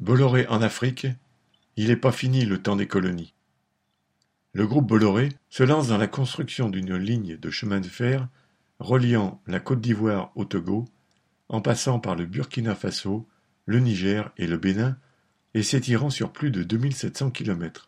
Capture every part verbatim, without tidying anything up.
Bolloré en Afrique, il n'est pas fini le temps des colonies. Le groupe Bolloré se lance dans la construction d'une ligne de chemin de fer reliant la Côte d'Ivoire au Togo, en passant par le Burkina Faso, le Niger et le Bénin, et s'étirant sur plus de deux mille sept cents kilomètres.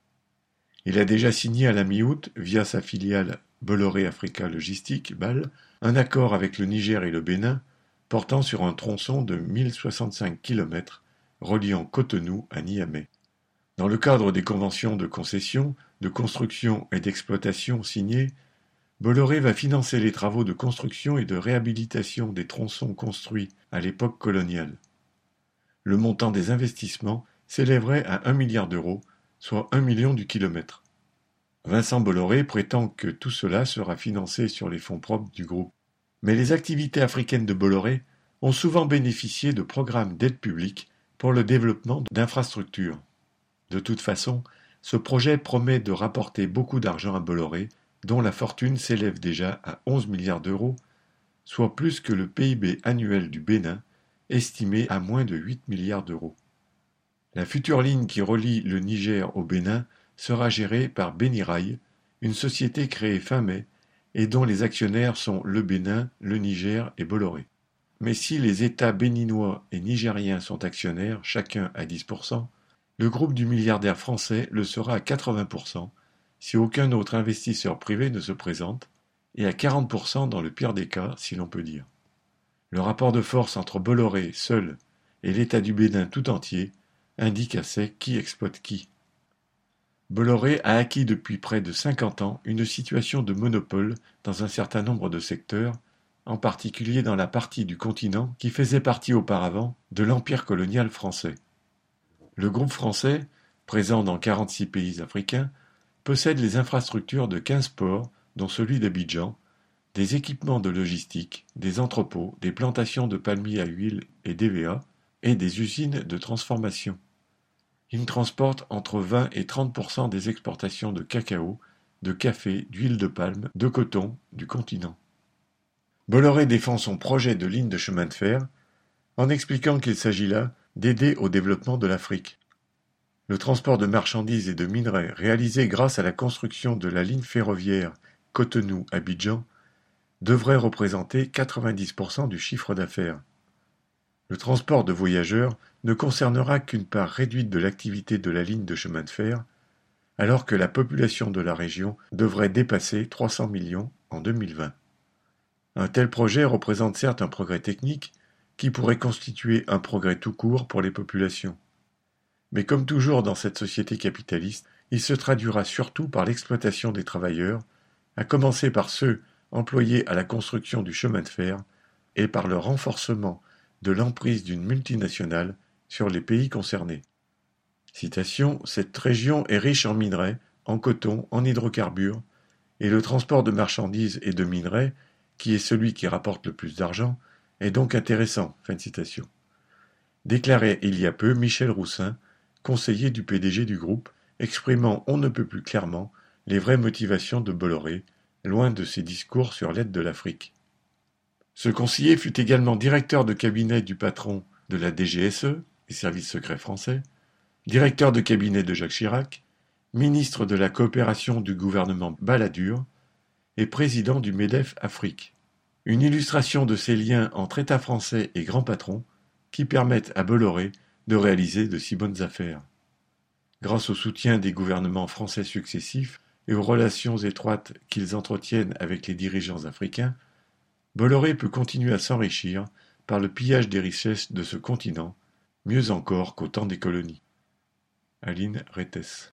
Il a déjà signé à la mi-août, via sa filiale Bolloré Africa Logistique, B A L, un accord avec le Niger et le Bénin, portant sur un tronçon de mille soixante-cinq kilomètres, reliant Cotonou à Niamey. Dans le cadre des conventions de concession, de construction et d'exploitation signées, Bolloré va financer les travaux de construction et de réhabilitation des tronçons construits à l'époque coloniale. Le montant des investissements s'élèverait à un milliard d'euros, soit un million du kilomètre. Vincent Bolloré prétend que tout cela sera financé sur les fonds propres du groupe. Mais les activités africaines de Bolloré ont souvent bénéficié de programmes d'aide publique pour le développement d'infrastructures. De toute façon, ce projet promet de rapporter beaucoup d'argent à Bolloré, dont la fortune s'élève déjà à onze milliards d'euros, soit plus que le P I B annuel du Bénin, estimé à moins de huit milliards d'euros. La future ligne qui relie le Niger au Bénin sera gérée par Benirail, une société créée fin mai et dont les actionnaires sont le Bénin, le Niger et Bolloré. Mais si les États béninois et nigériens sont actionnaires, chacun à dix pour cent, le groupe du milliardaire français le sera à quatre-vingts pour cent si aucun autre investisseur privé ne se présente, et à quarante pour cent dans le pire des cas, si l'on peut dire. Le rapport de force entre Bolloré seul et l'État du Bénin tout entier indique assez qui exploite qui. Bolloré a acquis depuis près de cinquante ans une situation de monopole dans un certain nombre de secteurs, en particulier dans la partie du continent qui faisait partie auparavant de l'empire colonial français. Le groupe français, présent dans quarante-six pays africains, possède les infrastructures de quinze ports, dont celui d'Abidjan, des équipements de logistique, des entrepôts, des plantations de palmiers à huile et d'E V A, et des usines de transformation. Il transporte entre vingt et trente pour cent des exportations de cacao, de café, d'huile de palme, de coton du continent. Bolloré défend son projet de ligne de chemin de fer en expliquant qu'il s'agit là d'aider au développement de l'Afrique. Le transport de marchandises et de minerais réalisé grâce à la construction de la ligne ferroviaire Cotonou-Abidjan devrait représenter quatre-vingt-dix pour cent du chiffre d'affaires. Le transport de voyageurs ne concernera qu'une part réduite de l'activité de la ligne de chemin de fer, alors que la population de la région devrait dépasser trois cents millions en deux mille vingt. Un tel projet représente certes un progrès technique qui pourrait constituer un progrès tout court pour les populations. Mais comme toujours dans cette société capitaliste, il se traduira surtout par l'exploitation des travailleurs, à commencer par ceux employés à la construction du chemin de fer et par le renforcement de l'emprise d'une multinationale sur les pays concernés. Citation, « Cette région est riche en minerais, en coton, en hydrocarbures, et le transport de marchandises et de minerais, qui est celui qui rapporte le plus d'argent, est donc intéressant. » Fin de citation. Déclarait il y a peu Michel Roussin, conseiller du P D G du groupe, exprimant on ne peut plus clairement les vraies motivations de Bolloré, loin de ses discours sur l'aide de l'Afrique. Ce conseiller fut également directeur de cabinet du patron de la D G S E, les services secrets français, directeur de cabinet de Jacques Chirac, ministre de la coopération du gouvernement Balladur et président du MEDEF Afrique. Une illustration de ces liens entre État français et grands patrons qui permettent à Bolloré de réaliser de si bonnes affaires. Grâce au soutien des gouvernements français successifs et aux relations étroites qu'ils entretiennent avec les dirigeants africains, Bolloré peut continuer à s'enrichir par le pillage des richesses de ce continent, mieux encore qu'au temps des colonies. Aline Rettes.